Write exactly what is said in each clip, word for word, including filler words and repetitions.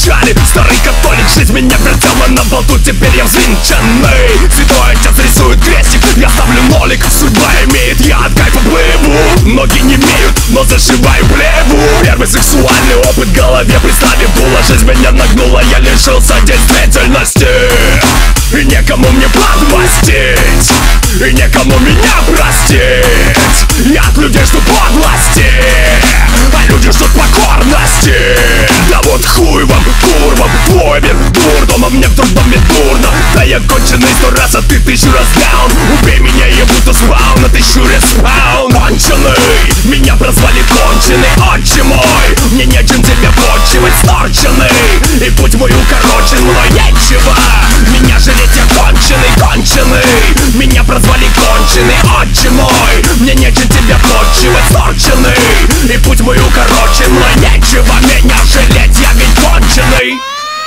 печали. Старый католик, жизнь меня вертела на болту, теперь я взвинченный. Святой отец рисует крестик, я ставлю нолик. Судьба имеет, я от кайфа плыву. Ноги не имеют, но зашиваю плеву. Первый сексуальный опыт в голове, представив дуло. Жизнь меня нагнула, я лишился действительности. И некому мне подмастить, и некому меня простить. Я от людей жду подлости, а люди ждут покорности. Да вот хуй вам, курвам, твой мир дурдом, мне в трудном дурно. Да я конченый сто раз, а ты тысячу раз даун. Убей меня, я будто спаун, а тысячу респаун. Конченый, меня прозвали конченый, отче мой. Мне нечем тебя почивать, сторченный. И путь мой укорочен, мной нечего меня жалеть, я конченый, конченый. Меня прозвали конченый, отче мой. Мне нечем тебя почивать, сторченный. И путь мой укорочен, мной нечего меня жалеть, я ведь конченый.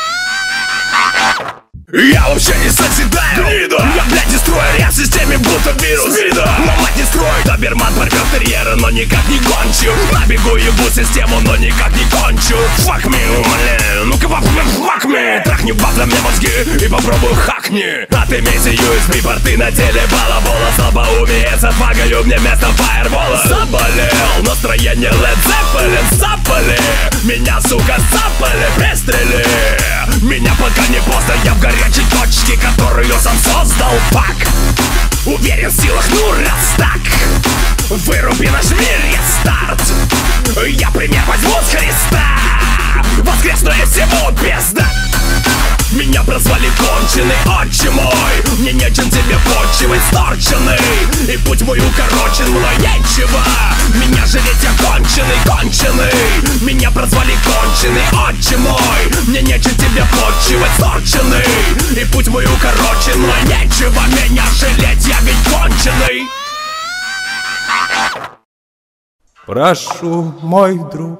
Я вообще не созидаю, гнида. Я, блядь, дестройер, я в системе будто вирус, вида. Но мать не строит, доберман порвет терьера, но никак не гончу. Набегу ебу систему, но никак не кончу. Fuck me, умоляю, ну-ка fuck me. Трахни бабла мне мозги и попробуй хакни. Отымейся ю эс би-порты на теле, балабола. Слабоумие, сапагаю мне вместо фаербола. Заболел, настроение Led Zeppelin, запали. Меня, сука, запали, пристрели. Меня пока не поздно, я в горячей точке, которую сам создал. Пак, уверен в силах, ну раз так. Выруби наш мир, я старт. Я пример возьму с Христа. Воскресну и всему пизда. Меня прозвали конченый, отче мой. Мне нечем тебе почивать, сторченный. И путь мой укорочен, мной нечего меня жалеть, я конченый, конченый. Меня прозвали конченый, отче мой. Мне нечем тебя почивать, сторченный. И путь мой укорочен, мной нечего меня жалеть, я ведь конченый. Прошу, мой друг,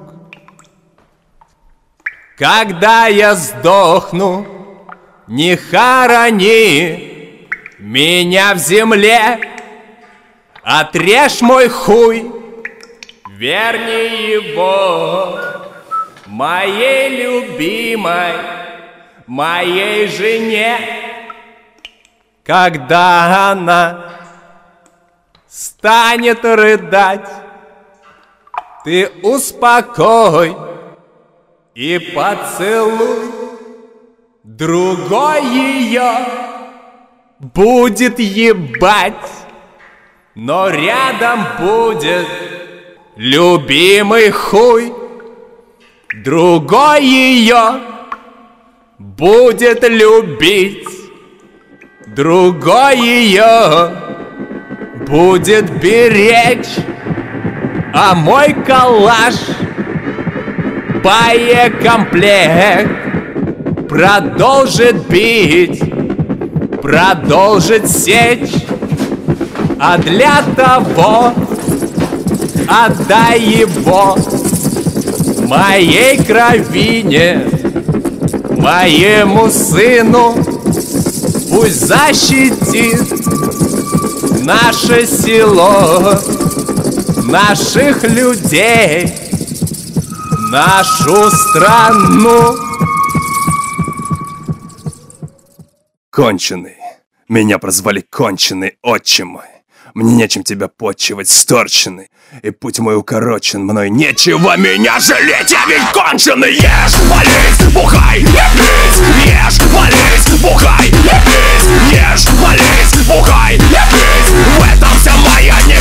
когда я сдохну, не хорони меня в земле. Отрежь мой хуй, верни его моей любимой, моей жене. Когда она станет рыдать, ты успокой и поцелуй. Другой ее будет ебать, но рядом будет любимый хуй. Другой ее будет любить, другой ее будет беречь. А мой калаш, боекомплект, продолжит бить, продолжит сечь. А для того отдай его моей кровине, моему сыну. Пусть защитит наше село, наших людей, нашу страну. Конченый. Меня прозвали конченый, отче мой. Мне нечем тебя почивать, сторченный. И путь мой укорочен, мной нечего меня жалеть. Я ведь конченый. Ешь, молись, бухай, не пить. Ешь, молись, бухай, не пить. Ешь, молись, бухай, не пить. В этом вся моя